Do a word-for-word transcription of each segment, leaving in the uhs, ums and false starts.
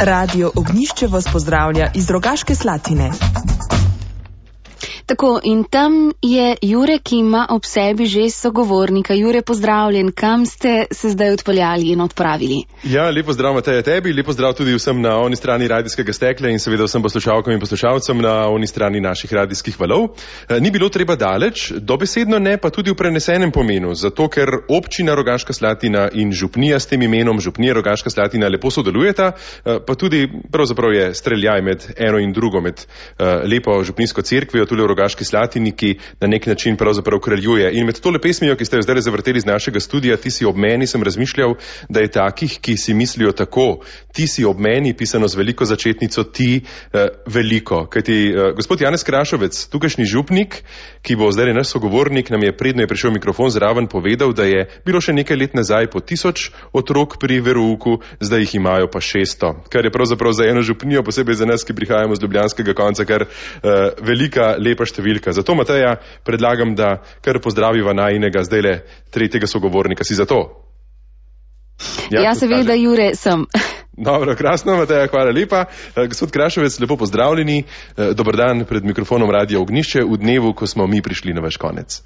Radio Ognjišče vas pozdravlja iz Rogaške Slatine. Tako, in tam je Jure, ki ima ob sebi že sogovornika. Jure, pozdravljen, kam ste se zdaj odpeljali in odpravili? Ja, lepo zdrav Mateja tebi, lepo zdrav tudi vsem na oni strani radijskega stekla in seveda vsem poslušalkam in poslušalcem na oni strani naših radijskih valov. Ni bilo treba daleč, dobesedno ne, pa tudi v prenesenem pomenu, zato ker občina Rogaška Slatina in župnija s tem imenom, župnija Rogaška Slatina, lepo sodelujeta, pa tudi pravzaprav je streljaj med eno in drugo, med lepo župnijsko cerkvijo, tudi v Rogaški Slatini, ki na nek način pravzaprav kraljuje. In med tole pesmijo, ki ste jo zdaj zavrteli iz našega studija, Ti si ob meni, sem razmišljal, da je takih, ki si mislijo tako, ti si ob meni, pisano z veliko začetnico, ti eh, veliko. Kajti eh, gospod Janez Krašovec, tukajšnji župnik, ki bo zdaj naš sogovornik, nam je predno je prišel mikrofon zraven povedal, da je bilo še nekaj let nazaj po tisoč otrok pri verouku, zdaj jih imajo pa šeststo. Kar je pravzaprav za eno župnijo, posebej za nas, ki prihajamo z ljubljanskega konca, kar eh, velika, lepa številka. Zato, Mateja, predlagam, da kar pozdraviva najinega zdajle tretjega sogovornika. Si za to? Ja, ja seveda, Jure, sem. Dobro, krasno, Mateja, hvala lepa. Gospod Krašovec, lepo pozdravljeni. Dobar dan pred mikrofonom Radia Ognjišče v dnevu, ko smo mi prišli na vaš konec.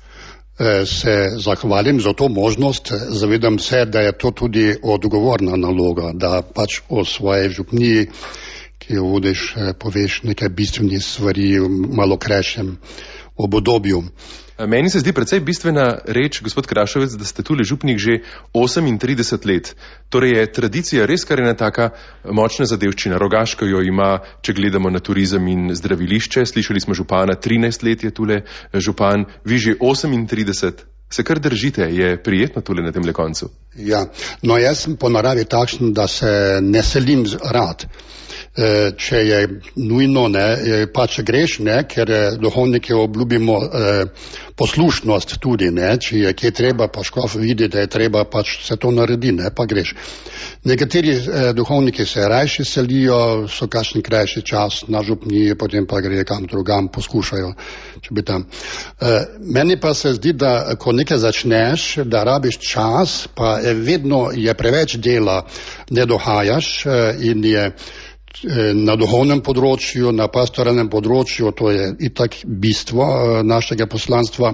Se zahvalim za to možnost. Zavedam se, da je to tudi odgovorna naloga, da pač o svoje župniji, ki jo vodiš, poveš nekaj bistvenih stvari v malo krajšem obdobju. Meni se zdi precej bistvena reč, gospod Krašovec, da ste tule župnik že osemintrideset let. Torej je tradicija res kar ena taka močna zadevščina. Rogaška jo ima, če gledamo na turizem in zdravilišče. Slišali smo župana, trinajst let je tule župan, vi že osemintrideset. Se kar držite, je prijetno tule na temle koncu? Ja, no jaz sem po naravi takšen, da se ne selim rad. Če je nujno, ne, pač greš, ne, ker duhovniki obljubimo eh, poslušnost tudi, ne, če je kje treba, pa škof vidi, da je treba, pač se to naredi, ne, pa greš. Nekateri eh, duhovniki se rajši selijo, so kakšni krajši čas na župniji, potem pa gre kam drugam, poskušajo, če bi tam. Eh, meni pa se zdi, da ko nekaj začneš, da rabiš čas, pa je vedno je preveč dela, ne dohajaš eh, in je na duhovnem področju, na pastoralnem področju, to je itak bistvo našega poslanstva.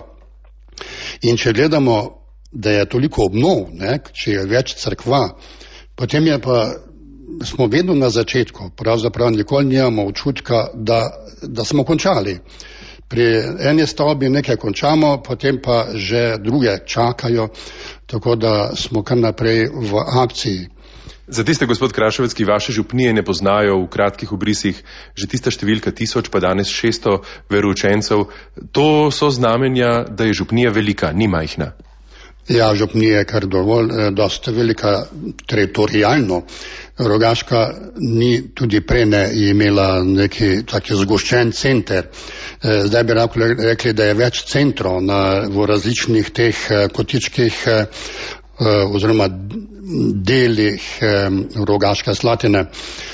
In če gledamo, da je toliko obnov, ne, če je več cerkva, potem je pa, smo vedno na začetku, pravzaprav nikoli nimamo občutka, da, da smo končali. Pri eni stavbi nekaj končamo, potem pa že druge čakajo, tako da smo kar naprej v akciji. Za tiste, gospod Krašovec, ki vaše župnije ne poznajo v kratkih obrisih, že tista številka tisoč, pa danes šeststo veroučencev, to so znamenja, da je župnija velika, ni majhna. Ja, župnija je kar dovolj, dosta velika teritorijalno. Rogaška ni tudi prej ne imela neki taki zgoščen center. Zdaj bi rekli, da je več centrov na, v različnih teh kotičkih oziroma delih Rogaške Slatine.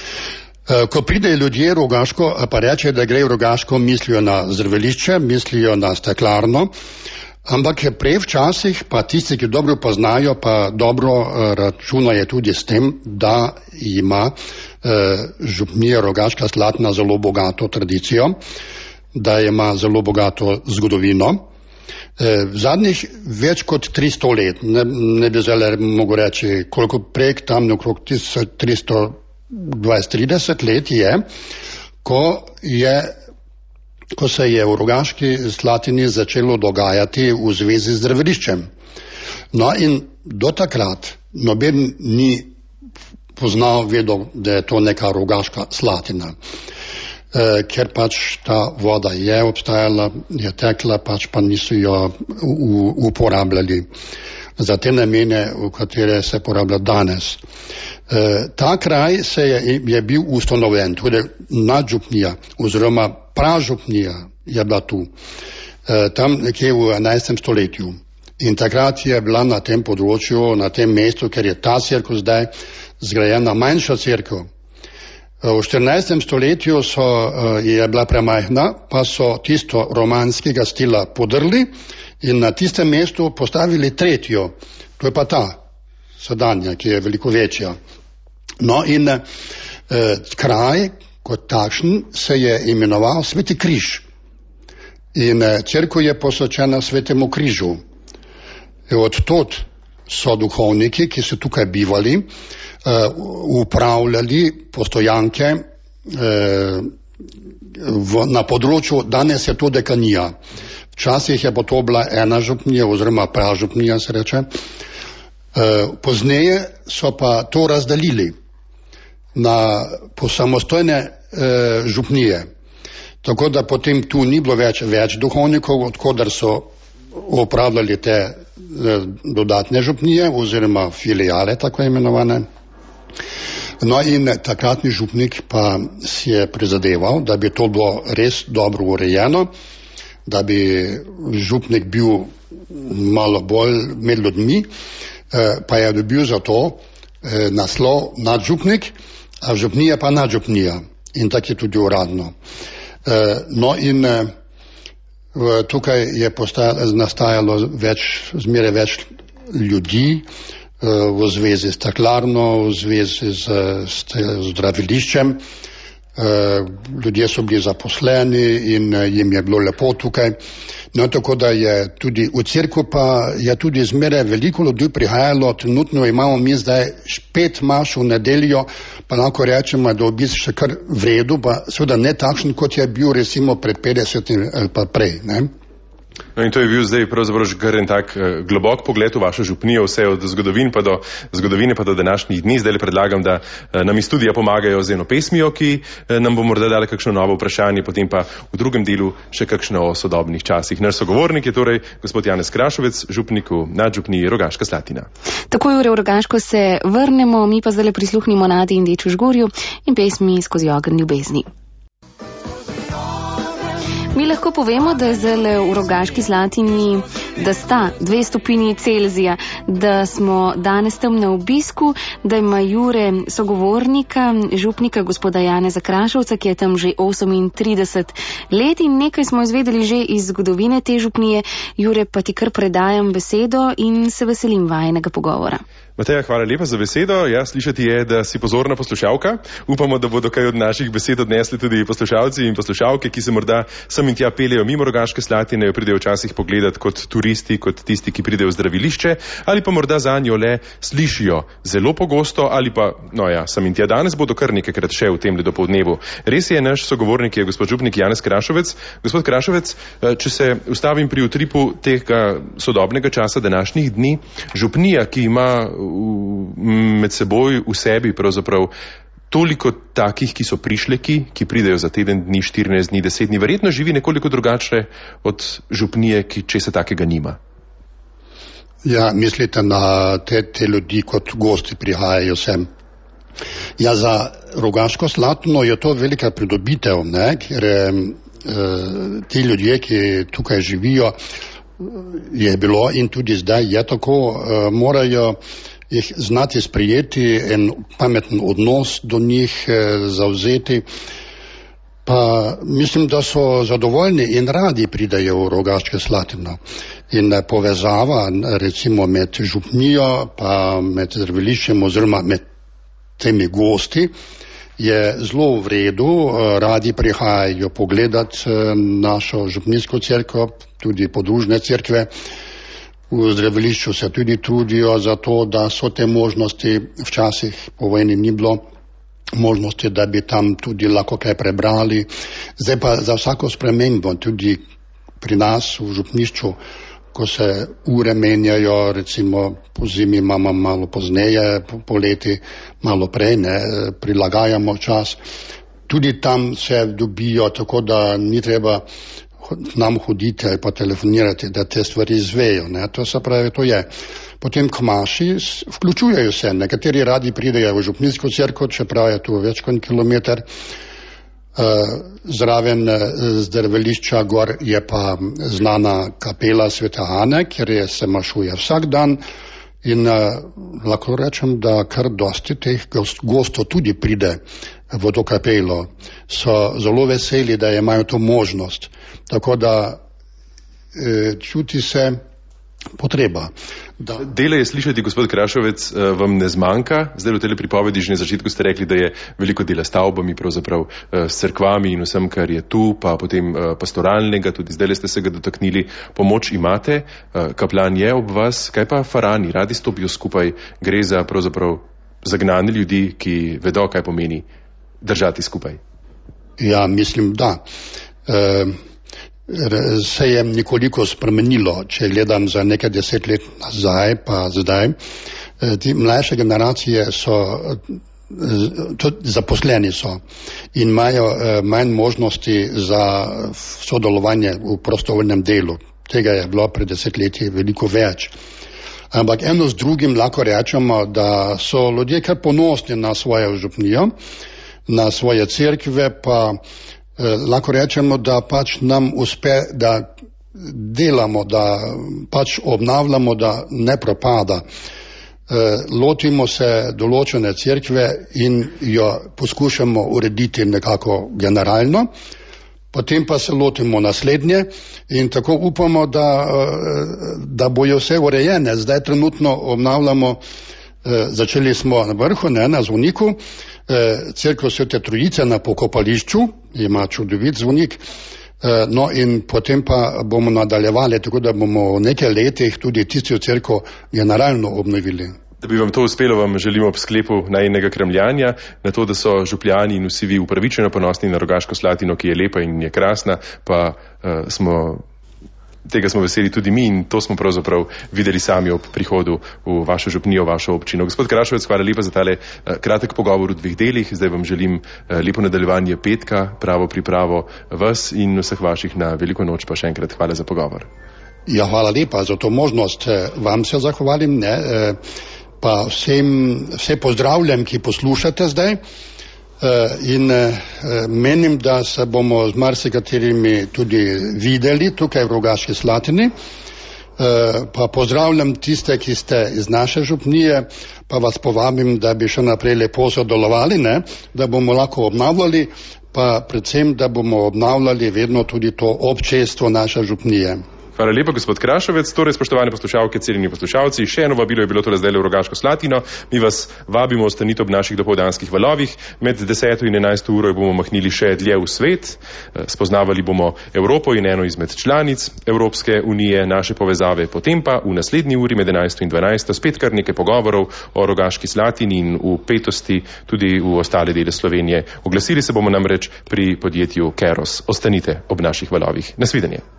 Ko pridejo ljudje v Rogaško, pa reče, da gre v Rogaško, mislijo na zdravilišče, mislijo na steklarno, ampak prej včasih pa tisti, ki dobro poznajo, pa dobro računajo tudi s tem, da ima župnija Rogaška Slatina zelo bogato tradicijo, da ima zelo bogato zgodovino. V zadnjih več kot tristo let, ne, ne bi zdaj mogel reči, koliko prek tam okrog tristo dvajset trideset let je, ko je, ko se je v Rogaški Slatini začelo dogajati v zvezi z zdraviliščem. No in do takrat noben ni poznal, vedel, da je to neka Rogaška Slatina. Ker pač ta voda je obstajala, je tekla, pač pa niso jo uporabljali za te namene, v katere se porablja danes. Ta kraj se je, je bil ustanovljen, tudi nadžupnija oziroma pražupnija je bila tu, tam nekje v enajstem stoletju. In takrat je bila na tem področju, na tem mestu, ker je ta cerkev zdaj zgrajena manjša cerkev. V štirinajstem stoletju so, je bila premajhna, pa so tisto romanskega stila podrli in na tistem mestu postavili tretjo. To je pa ta sedanja, ki je veliko večja. No in eh, kraj kot takšen se je imenoval Sveti križ. In eh, cerkev je posvečena Svetemu križu. In od tod so duhovniki, ki so tukaj bivali, eh, upravljali postojanke eh, v, na področju, danes je to dekanija. Včasih je pa to bila ena župnija oziroma pražupnija, se reče. E, pozneje so pa to razdelili na posamostojne e, župnije. Tako da potem tu ni bilo več, več duhovnikov, odkudar so upravljali te e, dodatne župnije oziroma filijale, tako imenovane. No in takratni župnik pa si je prizadeval, da bi to bilo res dobro urejeno, da bi župnik bil malo bolj med ljudmi, pa je dobil za to naslov nadžupnik, a župnija pa nadžupnija. In tako je tudi uradno. No in tukaj je nastajalo več, zmeraj več ljudi v zvezi s staklarno, v zvezi z, z zdraviliščem. Ljudje so bili zaposleni in jim je bilo lepo tukaj. No, tako da je tudi v cerkvu pa je tudi zmeraj veliko ljudi prihajalo. Trenutno imamo mi zdaj pet maš v nedeljo, pa lahko rečemo, da je obisk še kar v redu, pa seveda ne takšen, kot je bil recimo pred petdesetimi ali pa prej, ne? No in to je bil zdaj pravzaprav že kar en tak uh, globok pogled v vašo župnijo, vse od zgodovin pa do, zgodovine pa do današnjih dni. Zdaj le predlagam, da uh, nam iz studija pomagajo z eno pesmijo, ki uh, nam bo morda dala kakšno novo vprašanje, potem pa v drugem delu še kakšno o sodobnih časih. Naš sogovornik je torej gospod Janez Krašovec, župnik v nadžupniji Rogaška Slatina. Tako Jure, v Rogaško se vrnemo, mi pa zdaj prisluhnimo Nadi in Deču Žgorju in pesmi Skozi ogenj ljubezni. Mi lahko povemo, da je zdaj v Rogaški Slatini, da sta dve stopinji Celzija, da smo danes tam na obisku, da ima Jure sogovornika, župnika gospoda Janeza Krašovca, ki je tam že osemintrideset let in nekaj smo izvedeli že iz zgodovine te župnije. Jure, pa ti kar predajam besedo in se veselim vajinega pogovora. Mateja, hvala lepa za besedo. Ja, slišati je, da si pozorna poslušalka. Upamo, da bodo kaj od naših besed odnesli tudi poslušalci in poslušalke, ki se morda sem in tja peljejo mimo Rogaške Slatine, jo pridejo včasih pogledati kot turisti, kot tisti, ki pridejo v zdravilišče, ali pa morda za njo le slišijo zelo pogosto, ali pa, no ja, sem in tja danes bodo kar nekajkrat še v tem dopoldnevu. Res je, naš sogovornik je gospod župnik Janez Krašovec. Gospod Krašovec, če se ustavim pri utripu tega sodobnega časa današnjih dni, župnija, ki ima med seboj v sebi pravzaprav toliko takih, ki so prišleki, ki pridejo za teden dni, štirinajst dni, deset dni, verjetno živi nekoliko drugače od župnije, ki česa takega nima. Ja, mislite na te, te ljudi, kot gosti prihajajo sem. Ja, za Rogaško Slatino je to velika pridobitev, ne, ker eh, ti ljudje, ki tukaj živijo, je bilo in tudi zdaj je tako, eh, morajo jih znati sprijeti, en pameten odnos do njih eh, zavzeti. Pa mislim, da so zadovoljni in radi pridejo v Rogaško Slatino. In povezava recimo med župnijo pa med zdraviliščem oziroma med temi gosti je zelo v redu. Radi prihajajo pogledati našo župnijsko cerkev, tudi podružne cerkve. V zdravilišču se tudi trudijo za to, da so te možnosti, včasih po vojni ni bilo možnosti, da bi tam tudi lahko kaj prebrali. Zdaj pa za vsako spremembo, tudi pri nas v župnišču, ko se ure menjajo, recimo po zimi imamo malo pozneje, po, po leti malo prej, ne, prilagajamo čas. Tudi tam se dobijo, tako da ni treba nam hoditi ali pa telefonirati, da te stvari izvejo, ne, to se pravi, to je. Potem kmaši vključujejo se, nekateri radi pridejo v župnijsko cerkev, čeprav je tu več kot kilometer. Zraven zdravilišča gor je pa znana kapela Svete Ane, kjer je se mašuje vsak dan in lahko rečem, da kar dosti teh gostov tudi pride v to kapelo. So zelo veseli, da imajo to možnost. Tako da čuti se potreba. Da. Dele je slišati, gospod Krašovec, vam ne zmanjka. Zdaj v tej pripovedi že na začetku ste rekli, da je veliko dela stavbami, pravzaprav s cerkvami in vsem, kar je tu, pa potem pastoralnega, tudi zdaj ste se ga dotaknili. Pomoč imate, kaplan je ob vas, kaj pa farani, radi stopijo skupaj, gre za pravzaprav zagnani ljudi, ki vedo, kaj pomeni držati skupaj. Ja, mislim, da. E, se je nekoliko spremenilo, če gledam za nekaj deset let nazaj, pa zdaj. E, ti mlajše generacije so, tudi zaposleni so in imajo e, manj možnosti za sodelovanje v prostovoljnem delu. Tega je bilo pred desetletji veliko več. Ampak eno z drugim lahko rečemo, da so ljudje kar ponosni na svojo župnijo, na svoje cerkve, pa eh, lahko rečemo, da pač nam uspe, da delamo, da pač obnavljamo, da ne propada. Eh, lotimo se določene cerkve in jo poskušamo urediti nekako generalno, potem pa se lotimo naslednje in tako upamo, da, da bojo vse urejene. Zdaj trenutno obnavljamo, začeli smo na vrhu, ne, na zvoniku, cerkev Svete Trojice na pokopališču, ima čudovit zvonik, no in potem pa bomo nadaljevali, tako da bomo v nekaj letih tudi tisto cerkev generalno obnovili. Da bi vam to uspelo, vam želimo ob sklepu najinega kremljanja, na to, da so župljani in vsi vi upravičeno ponosni na Rogaško Slatino, ki je lepa in je krasna, pa uh, smo, tega smo veseli tudi mi in to smo pravzaprav videli sami ob prihodu v vašo župnijo, v vašo občino. Gospod Krašovec, hvala lepa za tale uh, kratek pogovor v dveh delih. Zdaj vam želim uh, lepo nadaljevanje petka, pravo pripravo vas in vseh vaših na veliko noč, pa še enkrat hvala za pogovor. Ja, hvala lepa za to možnost. Vam se zahvalim, ne, uh, pa vsem, vse pozdravljam, ki poslušate zdaj in menim, da se bomo z marsikaterimi tudi videli tukaj v Rogaški Slatini. Pa pozdravljam tiste, ki ste iz naše župnije, pa vas povabim, da bi še naprej lepo sodelovali, ne, da bomo lahko obnavljali, pa predvsem, da bomo obnavljali vedno tudi to občestvo naše župnije. Hvala lepa, gospod Krašovec. Torej, spoštovane poslušalke, cenjeni poslušalci, še eno vabilo je bilo tole zdaj v Rogaško Slatino. Mi vas vabimo ostanite ob naših dopoldanskih valovih. Med deseto in enajsto uro bomo mahnili še dlje v svet. Spoznavali bomo Evropo in eno izmed članic Evropske unije, naše povezave. Potem pa v naslednji uri med enajsto in dvanajsto spet kar nekaj pogovorov o Rogaški Slatini in v petosti tudi v ostale dele Slovenije. Oglasili se bomo namreč pri podjetju Keros. Ostanite ob naših valovih. Nasvidenje.